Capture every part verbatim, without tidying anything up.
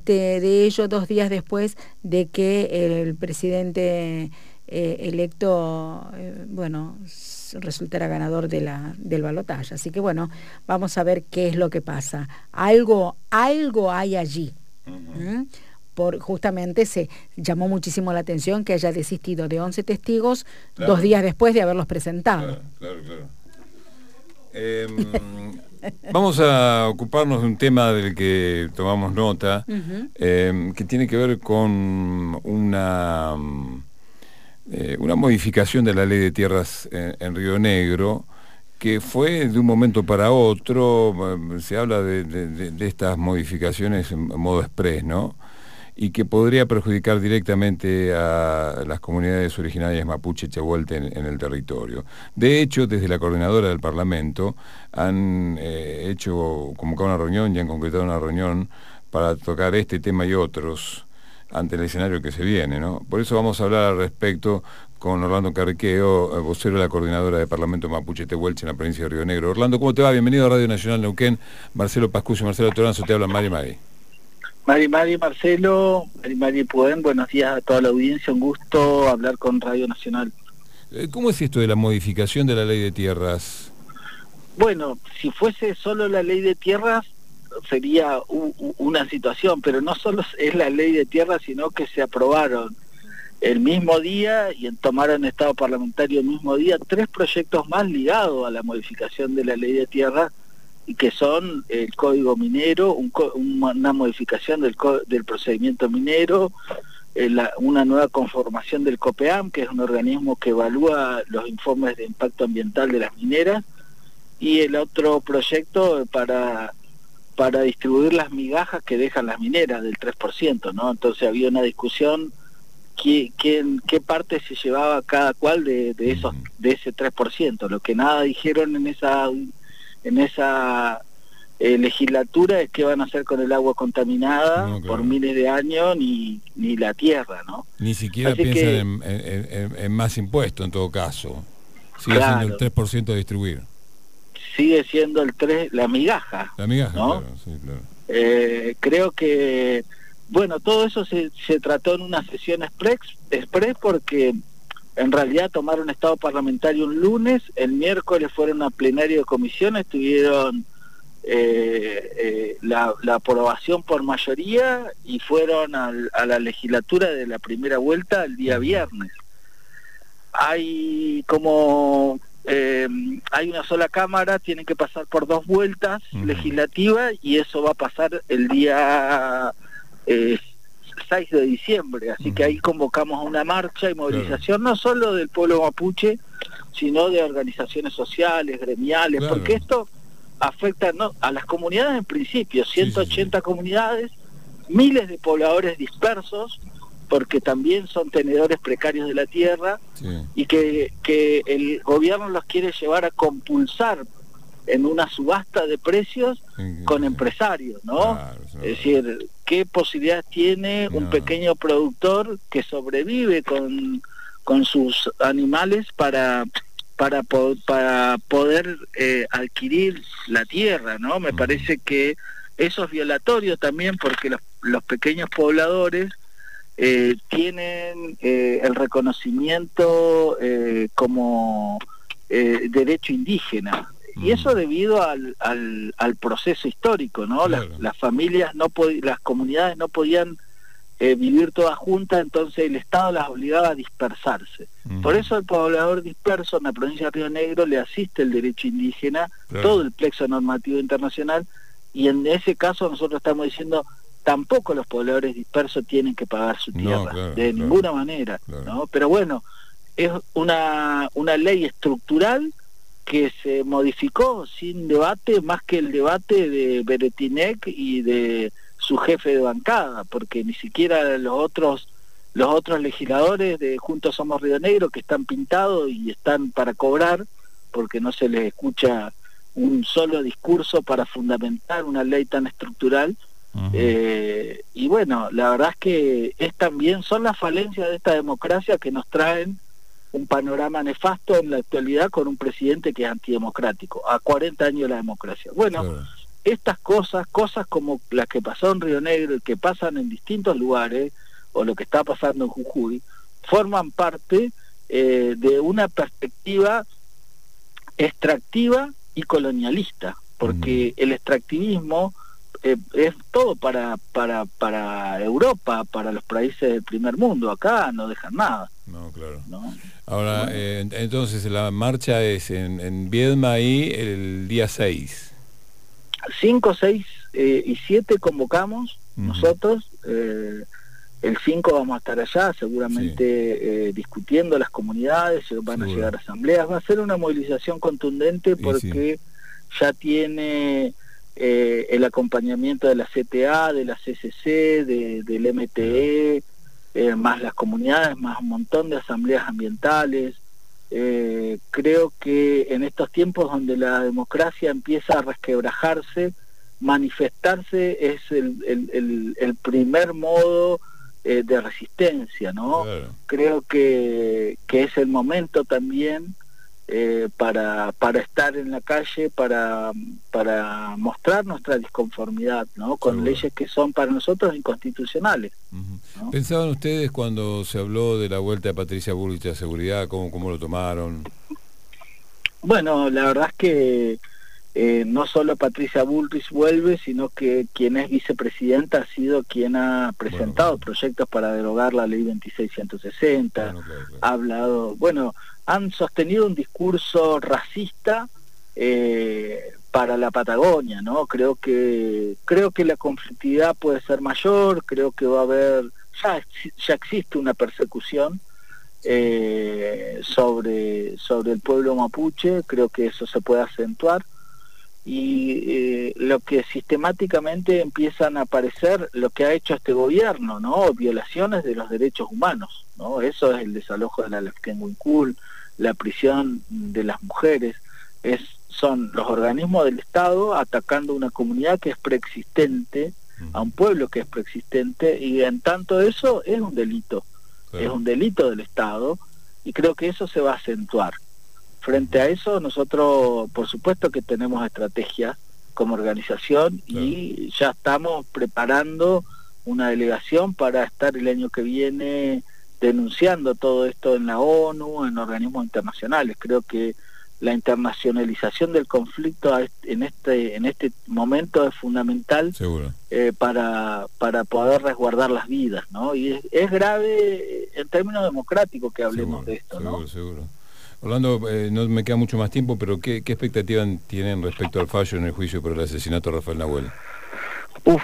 este, de ello dos días después de que el presidente eh, electo, eh, bueno, resultará ganador de la, del balotaje. Así que bueno, vamos a ver qué es lo que pasa. Algo, algo hay allí. Uh-huh. ¿Mm? Por, justamente se llamó muchísimo la atención que haya desistido de once testigos, claro, dos días después de haberlos presentado. Claro, claro, claro. Eh, vamos a ocuparnos de un tema del que tomamos nota, uh-huh. eh, que tiene que ver con una, eh, una modificación de la ley de tierras en, en Río Negro, que fue de un momento para otro. Se habla de, de, de estas modificaciones en modo exprés, ¿no? Y que podría perjudicar directamente a las comunidades originarias mapuche Chahualte en, en el territorio. De hecho, desde la coordinadora del Parlamento han eh, hecho, convocado una reunión y han concretado una reunión para tocar este tema y otros ante el escenario que se viene, ¿no? Por eso vamos a hablar al respecto con Orlando Carriqueo, vocero de la coordinadora del Parlamento Mapuche Tehuelche en la provincia de Río Negro. Orlando, ¿cómo te va? Bienvenido a Radio Nacional Neuquén. Marcelo Pascucio y Marcelo Toranzo te hablan. Mari Mari. Mari Mari, Marcelo, Mari Mari Pudén, buenos días a toda la audiencia, un gusto hablar con Radio Nacional. ¿Cómo es esto de la modificación de la ley de tierras? Bueno, si fuese solo la ley de tierras sería u, u, una situación, pero no solo es la ley de tierras, sino que se aprobaron el mismo día y tomaron estado parlamentario el mismo día tres proyectos más ligados a la modificación de la ley de tierras, y que son el Código Minero, un, una modificación del, del procedimiento minero, eh, la, una nueva conformación del COPEAM, que es un organismo que evalúa los informes de impacto ambiental de las mineras, y el otro proyecto para, para distribuir las migajas que dejan las mineras del tres por ciento, ¿no? Entonces había una discusión qué, qué, qué parte se llevaba cada cual de, de, esos, de ese tres por ciento. Lo que nada dijeron en esa... en esa eh, legislatura es qué van a hacer con el agua contaminada, no, claro, por miles de años, ni, ni la tierra, ¿no? Ni siquiera Así piensan que, en, en, en, en más impuestos en todo caso. Sigue claro, siendo el tres por ciento a distribuir. Sigue siendo el tres, la migaja. La migaja, ¿no? Claro, sí, claro. Eh, creo que, bueno, todo eso se, se trató en una sesión express, express porque... En realidad tomaron estado parlamentario un lunes, el miércoles fueron a plenario de comisiones, tuvieron eh, eh, la, la aprobación por mayoría y fueron al, a la legislatura de la primera vuelta el día viernes. Hay como eh, hay una sola cámara, tienen que pasar por dos vueltas uh-huh. legislativas y eso va a pasar el día... Eh, seis de diciembre, así uh-huh. que ahí convocamos a una marcha y movilización, claro, no solo del pueblo mapuche, sino de organizaciones sociales, gremiales, claro, porque esto afecta no a las comunidades en principio, ciento ochenta sí, sí, sí. comunidades, miles de pobladores dispersos, porque también son tenedores precarios de la tierra, sí, y que, que el gobierno los quiere llevar a compulsar en una subasta de precios con empresarios, ¿no? Claro, es decir, ¿qué posibilidades tiene no. un pequeño productor que sobrevive con, con sus animales para para, po para poder eh, adquirir la tierra, ¿no? Me uh-huh. parece que eso es violatorio también porque los, los pequeños pobladores eh, tienen eh, el reconocimiento eh, como eh, derecho indígena. Y eso debido al, al, al proceso histórico, ¿no? Claro. Las, las familias, no las comunidades no podían eh, vivir todas juntas, entonces el Estado las obligaba a dispersarse. Uh-huh. Por eso el poblador disperso en la provincia de Río Negro le asiste el derecho indígena, claro, todo el plexo normativo internacional, y en ese caso nosotros estamos diciendo, tampoco los pobladores dispersos tienen que pagar su tierra, no, claro, de claro, ninguna manera, claro, ¿no? Pero bueno, es una, una ley estructural que se modificó sin debate, más que el debate de Beretinec y de su jefe de bancada, porque ni siquiera los otros los otros legisladores de Juntos Somos Río Negro, que están pintados y están para cobrar, porque no se les escucha un solo discurso para fundamentar una ley tan estructural. Uh-huh. eh, y bueno, la verdad es que es también son las falencias de esta democracia que nos traen un panorama nefasto en la actualidad con un presidente que es antidemocrático, a cuarenta años de la democracia. Bueno, claro, estas cosas, cosas como las que pasó en Río Negro y que pasan en distintos lugares, o lo que está pasando en Jujuy, forman parte eh, de una perspectiva extractiva y colonialista, porque mm. el extractivismo eh, es todo para, para, para Europa, para los países del primer mundo. Acá no dejan nada. No, claro. ¿No? Ahora, bueno. eh, entonces la marcha es en, en Viedma ahí el día seis. cinco, seis eh, y siete convocamos uh-huh. nosotros. Eh, el cinco vamos a estar allá, seguramente sí. eh, discutiendo las comunidades, van Seguro. a llegar asambleas. Va a ser una movilización contundente porque sí. ya tiene eh, el acompañamiento de la C T A, de la C C C, de, del M T E, eh, más las comunidades, más un montón de asambleas ambientales. Eh, creo que en estos tiempos donde la democracia empieza a resquebrajarse, manifestarse es el, el, el, el primer modo eh, de resistencia, ¿no? Claro. Creo que, que es el momento también eh, para, para estar en la calle, para, para mostrar nuestra disconformidad, ¿no? Con Seguro. leyes que son para nosotros inconstitucionales. Uh-huh. ¿no? ¿Pensaban ustedes cuando se habló de la vuelta de Patricia Bullrich a seguridad, cómo, cómo lo tomaron? Bueno, la verdad es que eh, no solo Patricia Bullrich vuelve, sino que quien es vicepresidenta ha sido quien ha presentado bueno, proyectos para derogar la ley veintiséis ciento sesenta, bueno, claro, claro. ha hablado, bueno, han sostenido un discurso racista eh, para la Patagonia, ¿no? Creo que creo que la conflictividad puede ser mayor, creo que va a haber, ya, ya existe una persecución eh, sobre, sobre el pueblo mapuche, creo que eso se puede acentuar, y eh, lo que sistemáticamente empiezan a aparecer, lo que ha hecho este gobierno, ¿no? Violaciones de los derechos humanos, ¿no? Eso es el desalojo de la Lafkenhuicul, la prisión de las mujeres, es son los organismos del Estado atacando una comunidad que es preexistente, a un pueblo que es preexistente, y en tanto eso es un delito, claro. es un delito del Estado, y creo que eso se va a acentuar. Frente a eso, nosotros, por supuesto que tenemos estrategias como organización, claro. y ya estamos preparando una delegación para estar el año que viene denunciando todo esto en la ONU, en organismos internacionales. Creo que la internacionalización del conflicto en este en este momento es fundamental eh, para para poder resguardar las vidas, ¿no? Y es, es grave en términos democráticos que hablemos seguro, de esto, seguro, ¿no? Seguro. Orlando, eh, no me queda mucho más tiempo, pero ¿qué, qué expectativa tienen respecto al fallo en el juicio por el asesinato de Rafael Nahuel? Uf,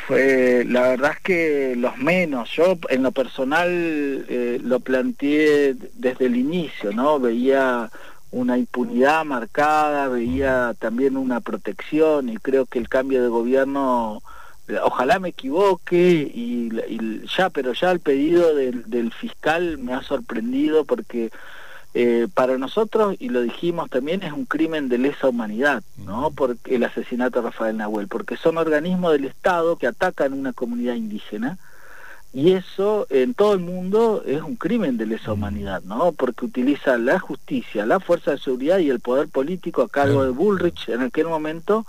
eh, la verdad es que los menos. Yo en lo personal eh, lo planteé desde el inicio, ¿no? Veía una impunidad marcada, veía también una protección, y creo que el cambio de gobierno, ojalá me equivoque, y, y ya, pero ya el pedido del, del fiscal me ha sorprendido, porque eh, para nosotros, y lo dijimos también, es un crimen de lesa humanidad, ¿no? Porque el asesinato de Rafael Nahuel, porque son organismos del Estado que atacan una comunidad indígena, y eso en todo el mundo es un crimen de lesa humanidad, ¿no? Porque utiliza la justicia, la fuerza de seguridad y el poder político a cargo de Bullrich en aquel momento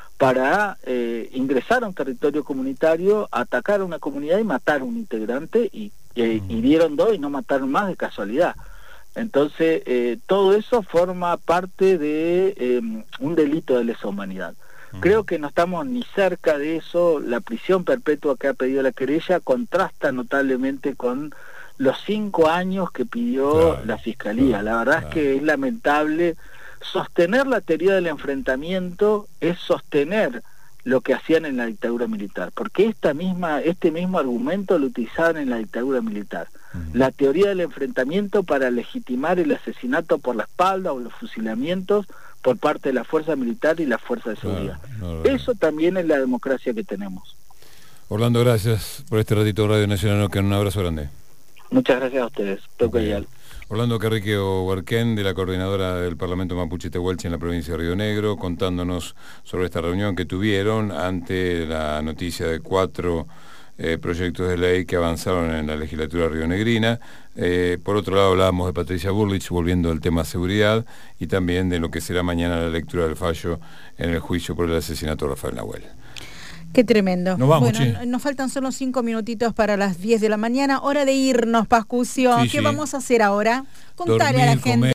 para eh, ingresar a un territorio comunitario, atacar a una comunidad y matar a un integrante, y eh, hirieron dos y no mataron más de casualidad. Entonces, eh, todo eso forma parte de eh, un delito de lesa humanidad. Creo que no estamos ni cerca de eso. La prisión perpetua que ha pedido la querella contrasta notablemente con los cinco años que pidió claro, la Fiscalía. Claro, la verdad claro. es que es lamentable. Sostener la teoría del enfrentamiento es sostener lo que hacían en la dictadura militar, porque esta misma, este mismo argumento lo utilizaban en la dictadura militar. Uh-huh. La teoría del enfrentamiento para legitimar el asesinato por la espalda o los fusilamientos por parte de la fuerza militar y la fuerza de seguridad. Claro, no, no, Eso también es la democracia que tenemos. Orlando, gracias por este ratito de Radio Nacional. Un abrazo grande. Muchas gracias a ustedes. Okay. Orlando Carriqueo Huarquén, de la coordinadora del Parlamento Mapuche Tehuelche en la provincia de Río Negro, contándonos sobre esta reunión que tuvieron ante la noticia de cuatro eh, proyectos de ley que avanzaron en la legislatura rionegrina. Eh, por otro lado, hablábamos de Patricia Bullrich, volviendo al tema seguridad, y también de lo que será mañana la lectura del fallo en el juicio por el asesinato de Rafael Nahuel. Qué tremendo. Nos vamos, bueno, che. nos faltan solo cinco minutitos para las diez de la mañana. Hora de irnos, Pascucio. Sí, ¿Qué sí. vamos a hacer ahora? Contale Dormir, a la gente. comer.